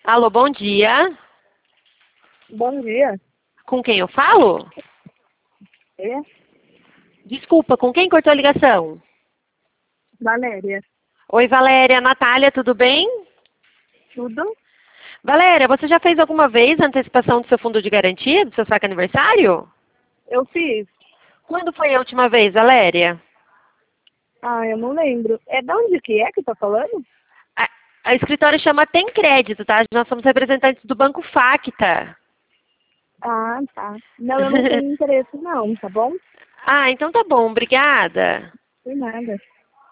Alô, bom dia. Bom dia. Com quem eu falo? É? Desculpa, com quem cortou a ligação? Valéria. Oi, Valéria. Natália, tudo bem? Tudo? Valéria, você já fez alguma vez a antecipação do seu fundo de garantia, do seu saque aniversário? Eu fiz. Quando foi a última vez, Valéria? Ah, eu não lembro. É de onde que é que tá falando? A escritório chama Tem Crédito, tá? Nós somos representantes do Banco Facta. Ah, tá. Não, eu não tenho interesse não, tá bom? Ah, então tá bom. Obrigada. Por nada.